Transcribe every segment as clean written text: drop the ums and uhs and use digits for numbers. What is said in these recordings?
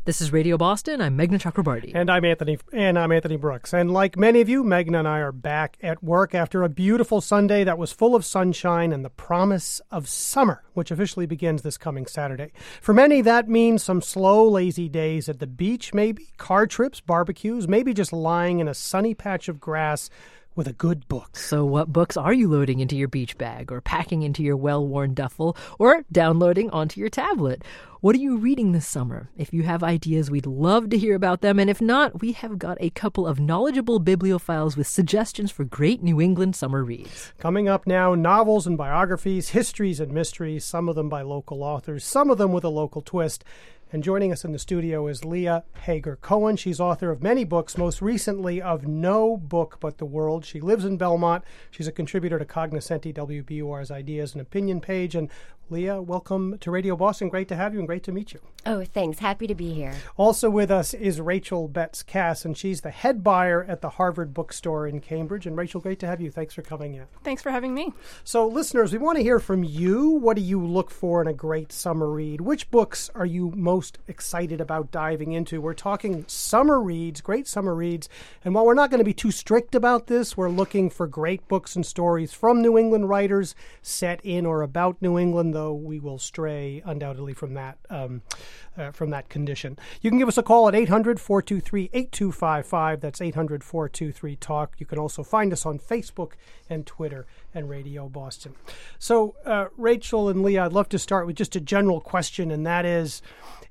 This is Radio Boston. I'm Meghna Chakrabarti. And I'm Anthony Brooks. And like many of you, Meghna and I are back at work after a beautiful Sunday that was full of sunshine and the promise of summer, which officially begins this coming Saturday. For many, that means some slow, lazy days at the beach, maybe car trips, barbecues, maybe just lying in a sunny patch of grass with a good book. So what books are you loading into your beach bag or packing into your well-worn duffel or downloading onto your tablet? What are you reading this summer? If you have ideas, we'd love to hear about them. And if not, we have got a couple of knowledgeable bibliophiles with suggestions for great New England summer reads. Coming up now, novels and biographies, histories and mysteries, some of them by local authors, some of them with a local twist. And joining us in the studio is Leah Hager Cohen. She's author of many books, most recently of No Book But the World. She lives in Belmont. She's a contributor to Cognoscenti, WBUR's Ideas and Opinion page. And Leah, welcome to Radio Boston. Great to have you and great to meet you. Oh, thanks. Happy to be here. Also with us is Rachel Betts-Cass, and she's the head buyer at the Harvard Bookstore in Cambridge. And Rachel, great to have you. Thanks for coming in. Thanks for having me. So listeners, we want to hear from you. What do you look for in a great summer read? Which books are you most excited about diving into? We're talking summer reads, great summer reads. And while we're not going to be too strict about this, we're looking for great books and stories from New England writers set in or about New England, though we will stray undoubtedly from that condition. You can give us a call at 800-423-8255. That's 800-423-TALK. You can also find us on Facebook and Twitter and Radio Boston. So, Rachel and Leah, I'd love to start with just a general question, and that is,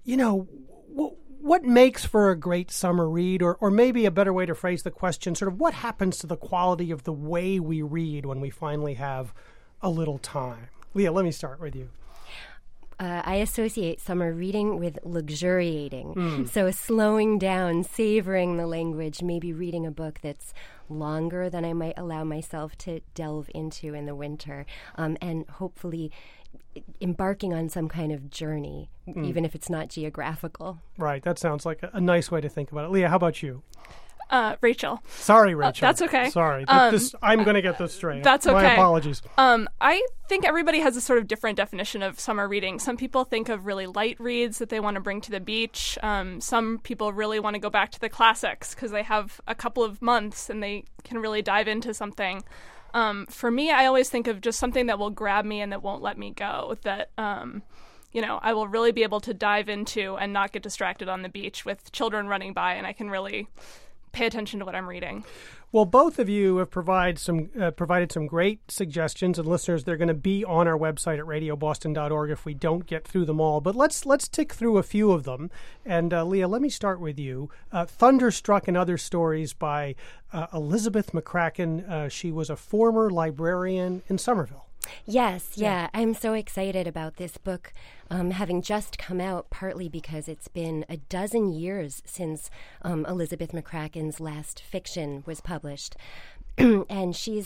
what makes for a great summer read, or maybe a better way to phrase the question, sort of what happens to the quality of the way we read when we finally have a little time? Leah, let me start with you. I associate summer reading with luxuriating. So slowing down, savoring the language, maybe reading a book that's longer than I might allow myself to delve into in the winter, and hopefully embarking on some kind of journey, even if it's not geographical. Right. That sounds like a nice way to think about it. Leah, how about you? Rachel. Sorry, Rachel. That's okay. Sorry. I'm going to get this straight. That's okay. My apologies. I think everybody has a sort of different definition of summer reading. Some people think of really light reads that they want to bring to the beach. Some people really want to go back to the classics because they have a couple of months and they can really dive into something. For me, I always think of just something that will grab me and that won't let me go, that I will really be able to dive into and not get distracted on the beach with children running by, and I can really pay attention to what I'm reading. Well, both of you have provided some great suggestions, and listeners, they're going to be on our website at radioboston.org if we don't get through them all. But let's tick through a few of them. And Leah, let me start with you. Thunderstruck and Other Stories by Elizabeth McCracken. She was a former librarian in Somerville. Yes, yeah. I'm so excited about this book having just come out, partly because it's been a dozen years since Elizabeth McCracken's last fiction was published. And you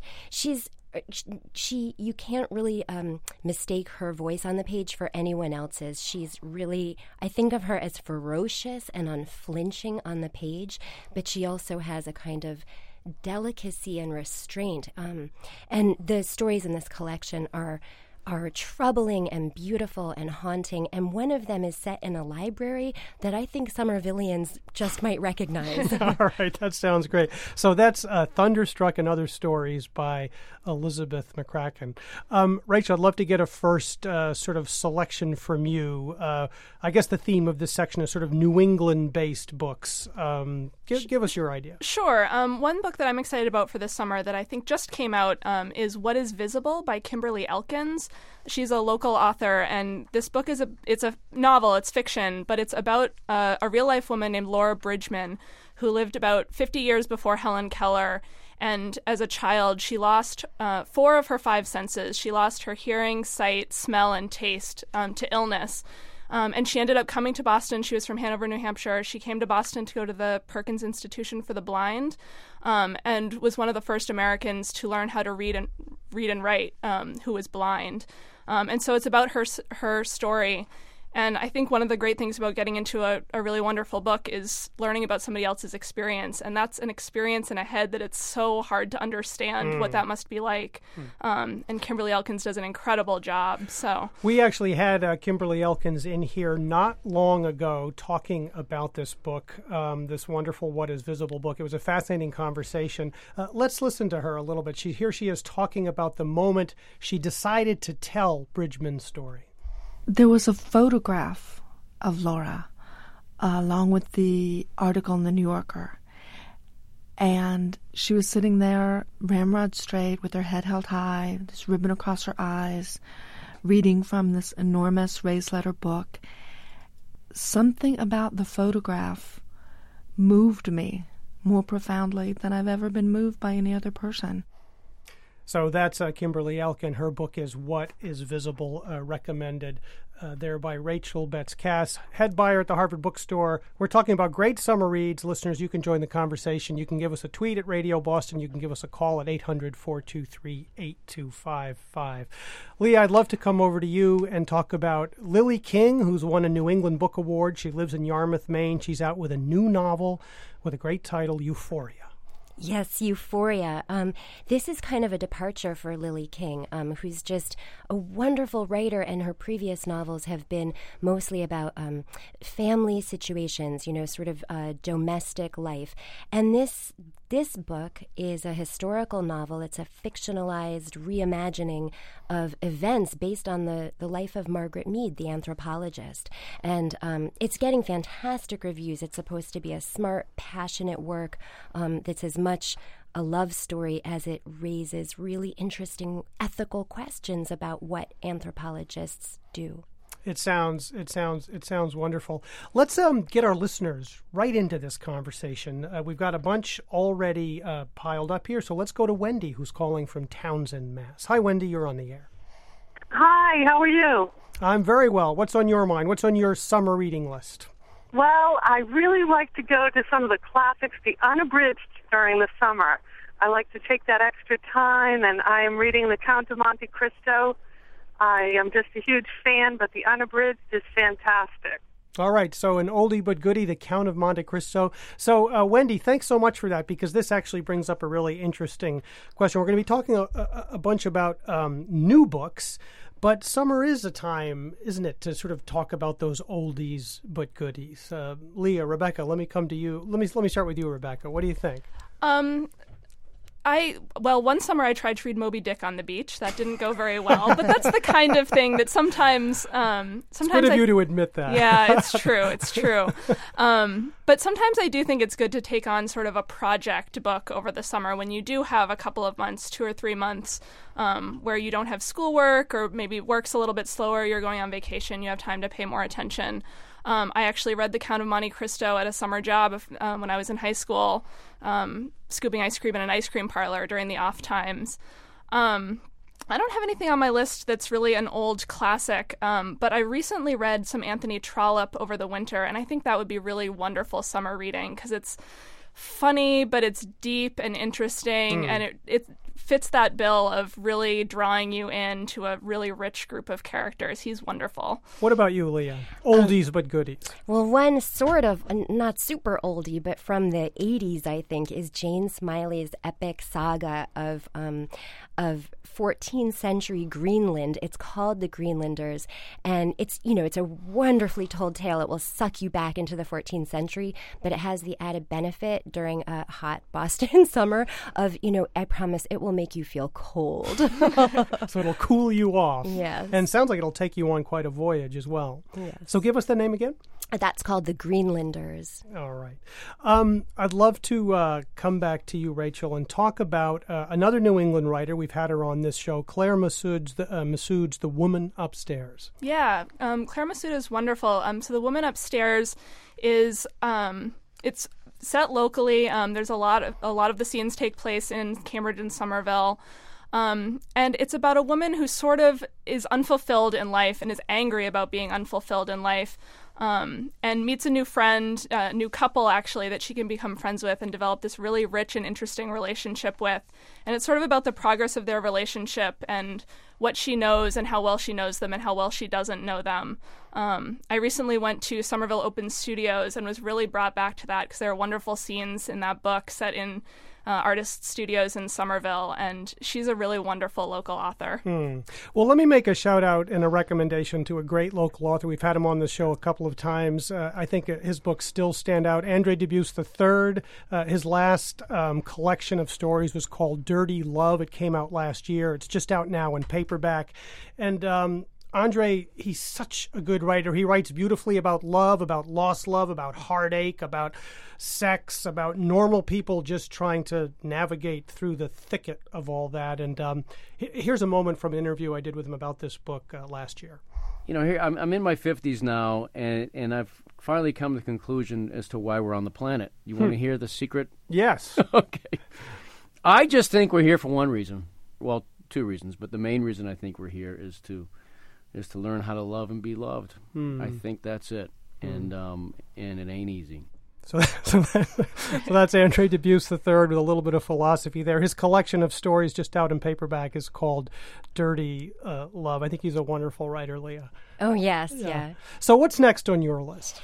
can't really mistake her voice on the page for anyone else's. She's really, I think of her as ferocious and unflinching on the page, but she also has a kind of delicacy and restraint. And the stories in this collection are troubling and beautiful and haunting, and one of them is set in a library that I think Somervillians just might recognize. All right, that sounds great. So that's Thunderstruck and Other Stories by Elizabeth McCracken. Rachel, I'd love to get a first sort of selection from you. I guess the theme of this section is sort of New England-based books. Give us your idea. Sure. One book that I'm excited about for this summer that I think just came out is What is Visible by Kimberly Elkins. She's a local author, and this book it's a novel, it's fiction, but it's about a real-life woman named Laura Bridgman who lived about 50 years before Helen Keller. And as a child, she lost 4 of her 5 senses. She lost her hearing, sight, smell, and taste to illness. And she ended up coming to Boston. She was from Hanover, New Hampshire. She came to Boston to go to the Perkins Institution for the Blind, and was one of the first Americans to learn how to read and write, who was blind. And so it's about her story. And I think one of the great things about getting into a really wonderful book is learning about somebody else's experience. And that's an experience in a head that it's so hard to understand what that must be like. And Kimberly Elkins does an incredible job. So we actually had Kimberly Elkins in here not long ago talking about this book, this wonderful What is Visible book. It was a fascinating conversation. Let's listen to her a little bit. Here she is talking about the moment she decided to tell Bridgman's story. There was a photograph of Laura along with the article in the New Yorker. And she was sitting there, ramrod straight, with her head held high, this ribbon across her eyes, reading from this enormous raised letter book. Something about the photograph moved me more profoundly than I've ever been moved by any other person. So that's Kimberly Elkin. Her book is What is Visible, recommended there by Rachel Betts-Cass, head buyer at the Harvard Bookstore. We're talking about great summer reads. Listeners, you can join the conversation. You can give us a tweet at Radio Boston. You can give us a call at 800-423-8255. Lee, I'd love to come over to you and talk about Lily King, who's won a New England Book Award. She lives in Yarmouth, Maine. She's out with a new novel with a great title, Euphoria. Yes, Euphoria. This is kind of a departure for Lily King, who's just a wonderful writer, and her previous novels have been mostly about family situations, sort of domestic life. And this book is a historical novel. It's a fictionalized reimagining of events based on the life of Margaret Mead, the anthropologist. And it's getting fantastic reviews. It's supposed to be a smart, passionate work that's as much a love story as it raises really interesting ethical questions about what anthropologists do. It sounds wonderful. Let's get our listeners right into this conversation. We've got a bunch already piled up here, so let's go to Wendy, who's calling from Townsend, Mass. Hi, Wendy, you're on the air. Hi, how are you? I'm very well. What's on your mind? What's on your summer reading list? Well, I really like to go to some of the classics, the unabridged, during the summer. I like to take that extra time, and I am reading The Count of Monte Cristo. I am just a huge fan, but the unabridged is fantastic. All right, so an oldie but goodie, The Count of Monte Cristo. So, Wendy, thanks so much for that, because this actually brings up a really interesting question. We're going to be talking a bunch about new books, but summer is a time, isn't it, to sort of talk about those oldies but goodies. Leah, Rebecca, let me come to you. Let me start with you, Rebecca. What do you think? One summer I tried to read Moby Dick on the beach. That didn't go very well, but that's the kind of thing that sometimes it's good of you to admit that. Yeah, it's true. It's true. But sometimes I do think it's good to take on sort of a project book over the summer when you do have a couple of months, 2 or 3 months, where you don't have schoolwork, or maybe work's a little bit slower, you're going on vacation, you have time to pay more attention. I actually read The Count of Monte Cristo at a summer job when I was in high school, scooping ice cream in an ice cream parlor during the off times. I don't have anything on my list that's really an old classic, but I recently read some Anthony Trollope over the winter, and I think that would be really wonderful summer reading because it's funny, but it's deep and interesting, and it fits that bill of really drawing you into a really rich group of characters. He's wonderful. What about you, Leah? Oldies but goodies. Well, one sort of, not super oldie, but from the 80s, I think, is Jane Smiley's epic saga of 14th century Greenland. It's called The Greenlanders, and it's a wonderfully told tale. It will suck you back into the 14th century, but it has the added benefit during a hot Boston summer of, I promise it will make you feel cold. So it'll cool you off. Yes. And sounds like it'll take you on quite a voyage as well. Yes. So give us the name again. That's called The Greenlanders. All right. I'd love to come back to you, Rachel, and talk about another New England writer. We've had her on this show, Claire Massoud's The Woman Upstairs. Yeah, Claire Massoud is wonderful. So The Woman Upstairs is it's set locally. There's a lot of the scenes take place in Cambridge and Somerville. And it's about a woman who sort of is unfulfilled in life and is angry about being unfulfilled in life, and meets a new friend, a new couple actually, that she can become friends with and develop this really rich and interesting relationship with. And it's sort of about the progress of their relationship and what she knows and how well she knows them and how well she doesn't know them. I recently went to Somerville Open Studios and was really brought back to that because there are wonderful scenes in that book set in artist studios in Somerville, and she's a really wonderful local author. Well, let me make a shout out and a recommendation to a great local author. We've had him on the show a couple of times. I think his books still stand out. Andre Dubus III, his last collection of stories was called Dirty Love. It came out last year. It's just out now in paperback. And Andre, he's such a good writer. He writes beautifully about love, about lost love, about heartache, about sex, about normal people just trying to navigate through the thicket of all that. And here's a moment from an interview I did with him about this book last year. You know, here I'm in my 50s now, and I've finally come to the conclusion as to why we're on the planet. You want to hear the secret? Yes. Okay. I just think we're here for one reason. Well, two reasons, but the main reason I think we're here is to learn how to love and be loved. I think that's it, and it ain't easy. So that's Andre Dubus III with a little bit of philosophy there. His collection of stories just out in paperback is called Dirty Love. I think he's a wonderful writer, Leah. Oh, yes, yeah. So what's next on your list?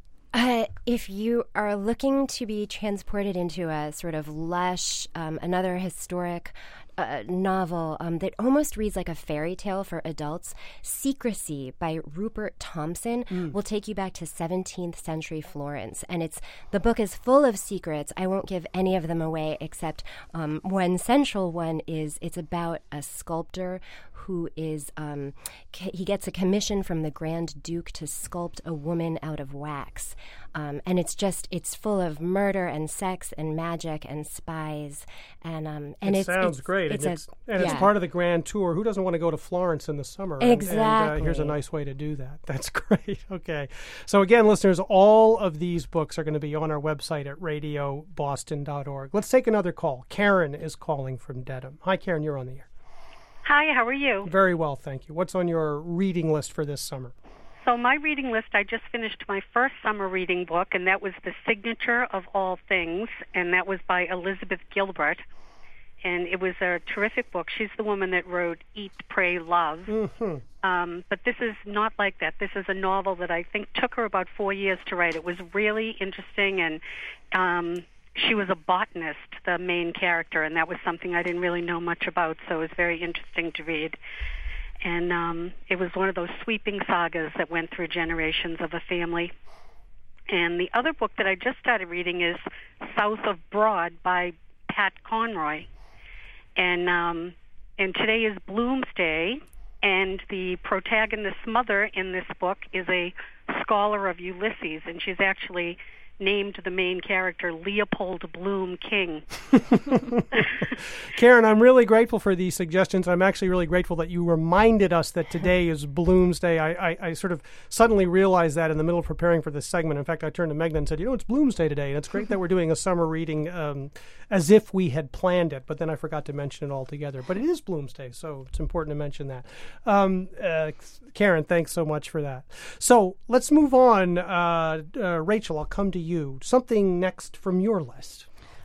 If you are looking to be transported into a sort of lush, another historic novel that almost reads like a fairy tale for adults, Secrecy by Rupert Thompson will take you back to 17th century Florence. And the book is full of secrets. I won't give any of them away except one central one is it's about a sculptor who is, he gets a commission from the Grand Duke to sculpt a woman out of wax. And it's full of murder and sex and magic and spies. And it sounds great. It's part of the grand tour. Who doesn't want to go to Florence in the summer? Exactly. And here's a nice way to do that. That's great. Okay. So again, listeners, all of these books are going to be on our website at radioboston.org. Let's take another call. Karen is calling from Dedham. Hi, Karen. You're on the air. Hi, how are you? Very well, thank you. What's on your reading list for this summer? So my reading list, I just finished my first summer reading book, and that was The Signature of All Things, and that was by Elizabeth Gilbert. And it was a terrific book. She's the woman that wrote Eat, Pray, Love. But this is not like that. This is a novel that I think took her about 4 years to write. It was really interesting, and she was a botanist, the main character, and that was something I didn't really know much about, so it was very interesting to read. And it was one of those sweeping sagas that went through generations of a family. And the other book that I just started reading is South of Broad by Pat Conroy. And today is Bloomsday, and the protagonist's mother in this book is a scholar of Ulysses, and she's actually named the main character Leopold Bloom King. Karen, I'm really grateful for these suggestions. I'm actually really grateful that you reminded us that today is Bloomsday. I sort of suddenly realized that in the middle of preparing for this segment. In fact, I turned to Meghna and said, it's Bloomsday today. And it's great that we're doing a summer reading as if we had planned it, but then I forgot to mention it altogether. But it is Bloomsday, so it's important to mention that. Karen, thanks so much for that. So let's move on. Rachel, I'll come to you. Something next from your list.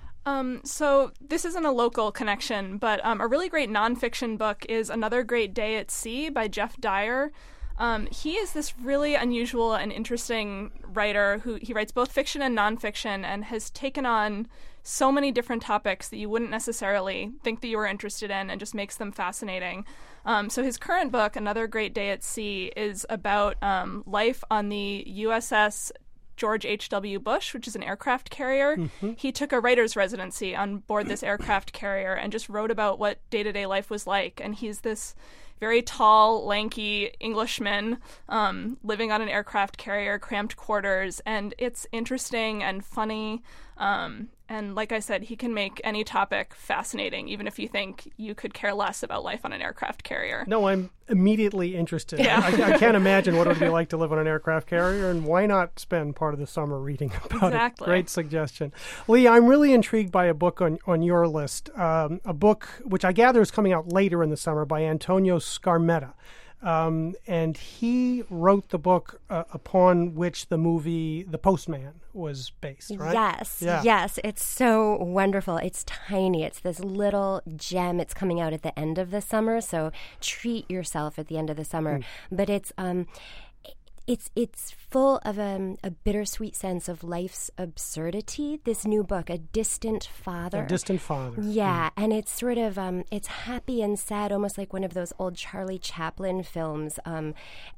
So this isn't a local connection, but a really great nonfiction book is Another Great Day at Sea by Jeff Dyer. He is this really unusual and interesting writer who he writes both fiction and nonfiction and has taken on so many different topics that you wouldn't necessarily think that you were interested in and just makes them fascinating. So his current book, Another Great Day at Sea, is about life on the USS George H.W. Bush, which is an aircraft carrier. He took a writer's residency on board this aircraft carrier and just wrote about what day-to-day life was like. And he's this very tall, lanky Englishman living on an aircraft carrier, cramped quarters, and it's interesting and funny. And like I said, he can make any topic fascinating, even if you think you could care less about life on an aircraft carrier. No, I'm immediately interested. Yeah. I can't imagine what it would be like to live on an aircraft carrier, and why not spend part of the summer reading about it? Great suggestion. Lee, I'm really intrigued by a book on your list, a book which I gather is coming out later in the summer by Antonio Scarmetta. And he wrote the book upon which the movie The Postman was based, right? Yes. It's so wonderful. It's tiny. It's this little gem. It's coming out at the end of the summer, so treat yourself at the end of the summer. But it's It's full of a bittersweet sense of life's absurdity. This new book, A Distant Father. A Distant Father. Yeah, and it's sort of it's happy and sad, almost like one of those old Charlie Chaplin films. And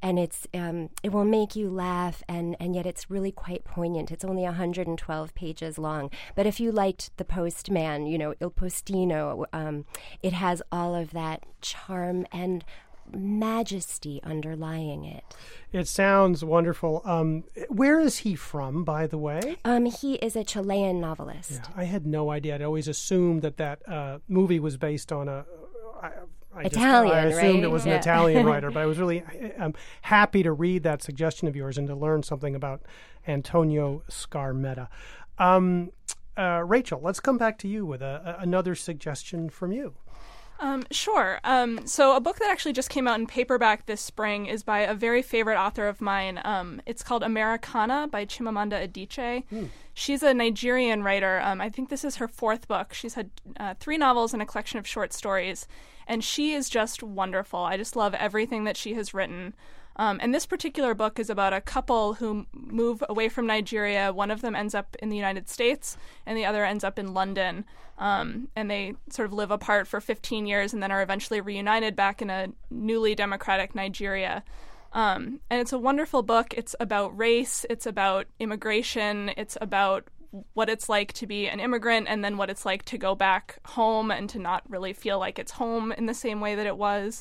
it will make you laugh, and yet it's really quite poignant. It's only 112 pages long. But if you liked The Postman, Il Postino, it has all of that charm and majesty underlying it. It sounds wonderful. Where is he from, by the way? He is a Chilean novelist. Yeah, I had no idea. I'd always assumed that movie was based on Italian, I assumed right? it was an Italian writer, but I was really happy to read that suggestion of yours and to learn something about Antonio Scarmetta. Rachel, let's come back to you with another suggestion from you. Sure. So a book that actually just came out in paperback this spring is by a very favorite author of mine. It's called Americana by Chimamanda Adichie. She's a Nigerian writer. I think this is her fourth book. She's had 3 novels and a collection of short stories, and she is just wonderful. I just love everything that she has written. And this particular book is about a couple who move away from Nigeria. One of them ends up in the United States, and the other ends up in London. And they sort of live apart for 15 years and then are eventually reunited back in a newly democratic Nigeria. And it's a wonderful book. It's about race. It's about immigration. It's about what it's like to be an immigrant and then what it's like to go back home and to not really feel like it's home in the same way that it was.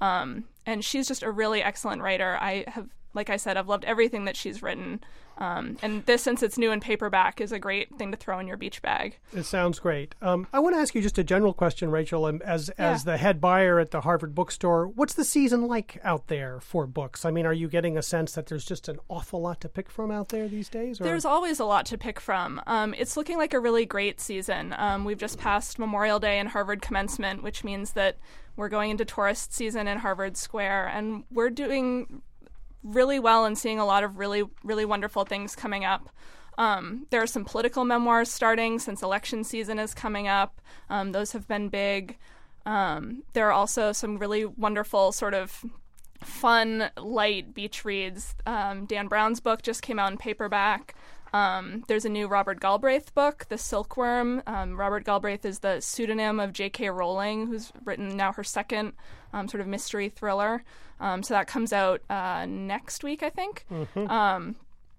And she's just a really excellent writer. Like I said, I've loved everything that she's written. And this, since it's new in paperback, is a great thing to throw in your beach bag. It sounds great. I want to ask you just a general question, Rachel. As the head buyer at the Harvard Bookstore, what's the season like out there for books? I mean, are you getting a sense that there's just an awful lot to pick from out there these days? Or? There's always a lot to pick from. It's looking like a really great season. We've just passed Memorial Day and Harvard commencement, which means that we're going into tourist season in Harvard Square, and we're doing really well and seeing a lot of really, really wonderful things coming up. There are some political memoirs starting since election season is coming up. Those have been big. There are also some really wonderful sort of fun, light beach reads. Dan Brown's book just came out in paperback. There's a new Robert Galbraith book, The Silkworm. Robert Galbraith is the pseudonym of J.K. Rowling, who's written now her second sort of mystery thriller. So that comes out next week, I think. I'm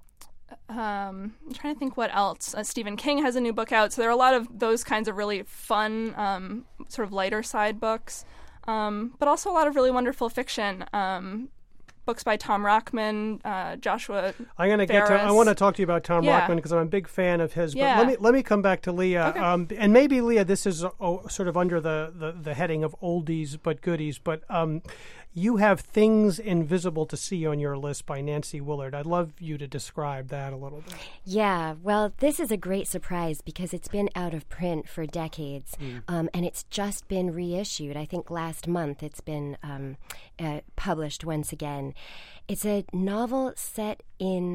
trying to think what else. Stephen King has a new book out. So there are a lot of those kinds of really fun, sort of lighter side books, but also a lot of really wonderful fiction. Books by Tom Rockman, Joshua Ferris. I want to talk to you about Tom Rockman because I'm a big fan of his. But let me come back to Leah. Okay. And maybe, Leah, this is sort of under the heading of oldies but goodies. But you have Things Invisible to See on your list by Nancy Willard. I'd love you to describe that a little bit. Yeah, well, this is a great surprise because it's been out of print for decades, and it's just been reissued. I think last month it's been published once again. It's a novel set in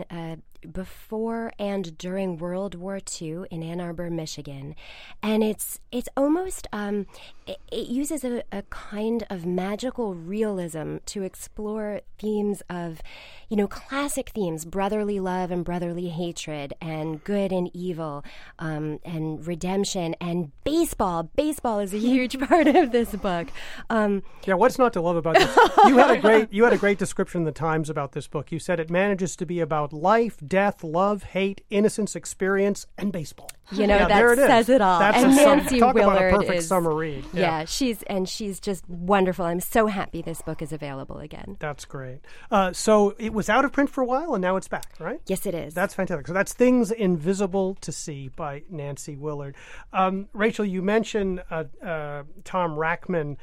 before and during World War II in Ann Arbor, Michigan, and it's almost it uses a kind of magical realism to explore themes of, classic themes, brotherly love and brotherly hatred, and good and evil, and redemption, and baseball. Baseball is a huge part of this book. What's not to love about this? You had a great description in the Times about this book. You said it manages to be about life, death, love, hate, innocence, experience, and baseball. That says it all. That's and Nancy talk Willard about a perfect is, summer read. Yeah, she's just wonderful. I'm so happy this book is available again. That's great. So it was out of print for a while, and now it's back, right? Yes, it is. That's fantastic. So that's Things Invisible to See by Nancy Willard. Rachel, you mentioned Tom Rockman.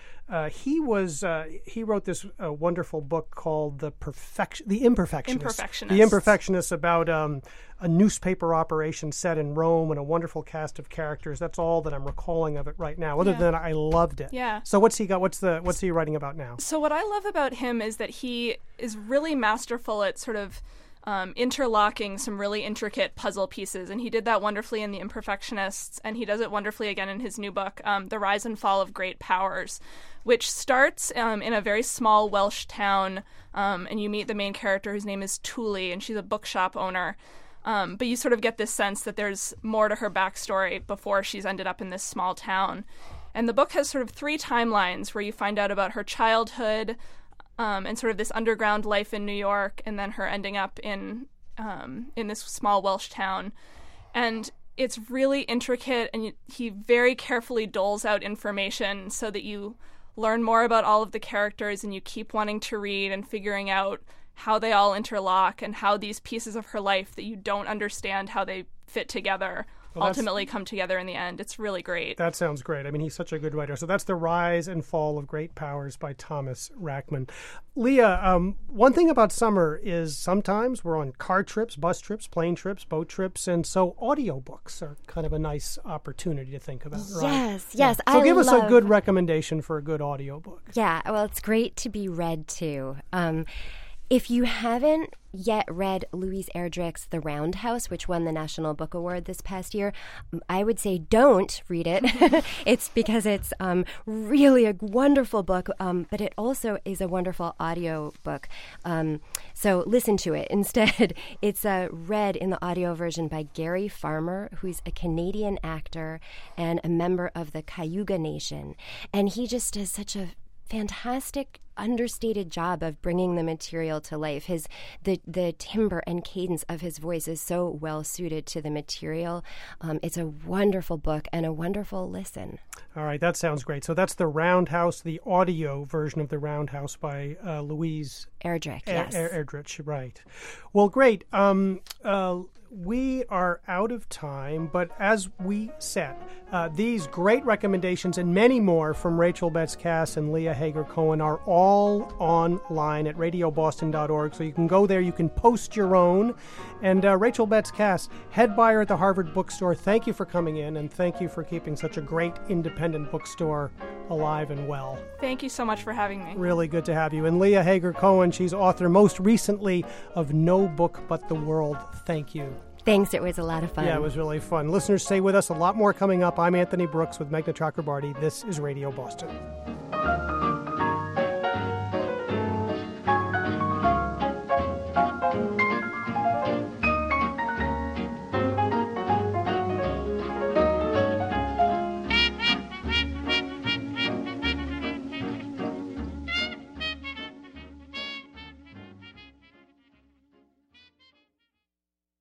He wrote this wonderful book called The Imperfectionist. The Imperfectionist, about a newspaper operation set in Rome and a wonderful cast of characters. That's all that I'm recalling of it right now. Other than I loved it. Yeah. So what's he got? What's he writing about now? So what I love about him is that he is really masterful at sort of interlocking some really intricate puzzle pieces. And he did that wonderfully in The Imperfectionists, and he does it wonderfully again in his new book, The Rise and Fall of Great Powers, which starts in a very small Welsh town, and you meet the main character whose name is Tuli, and she's a bookshop owner. But you sort of get this sense that there's more to her backstory before she's ended up in this small town. And the book has sort of 3 timelines where you find out about her childhood, and sort of this underground life in New York, and then her ending up in this small Welsh town. And it's really intricate, and he very carefully doles out information so that you learn more about all of the characters, and you keep wanting to read and figuring out how they all interlock and how these pieces of her life that you don't understand how they fit together ultimately come together in the end. It's really great. That sounds great. I mean, he's such a good writer. So that's The Rise and Fall of Great Powers by Thomas Rachman. Leah, one thing about summer is sometimes we're on car trips, bus trips, plane trips, boat trips, and so audiobooks are kind of a nice opportunity to think about, right? Yes. So give us a good recommendation for a good audiobook. Yeah, well, it's great to be read too. If you haven't yet read Louise Erdrich's The Roundhouse, which won the National Book Award this past year, I would say don't read it. It's because it's really a wonderful book, but it also is a wonderful audio book. So listen to it. Instead, it's read in the audio version by Gary Farmer, who's a Canadian actor and a member of the Cayuga Nation. And he just does such a fantastic, understated job of bringing the material to life. The timbre and cadence of his voice is so well suited to the material. It's a wonderful book and a wonderful listen. All right, that sounds great. So that's The Roundhouse, the audio version of The Roundhouse by Louise Erdrich. Yes, Erdrich, right. Well, great. We are out of time, but as we said, these great recommendations and many more from Rachel Betts-Cass and Leah Hager Cohen are all online at radioboston.org. So you can go there, you can post your own. And Rachel Betts-Cass, head buyer at the Harvard Bookstore, thank you for coming in, and thank you for keeping such a great independent bookstore alive and well. Thank you so much for having me. Really good to have you. And Leah Hager Cohen, she's author most recently of No Book But the World. Thank you. Thanks. It was a lot of fun. Yeah, it was really fun. Listeners, stay with us. A lot more coming up. I'm Anthony Brooks with Meghna Chakrabarty. This is Radio Boston.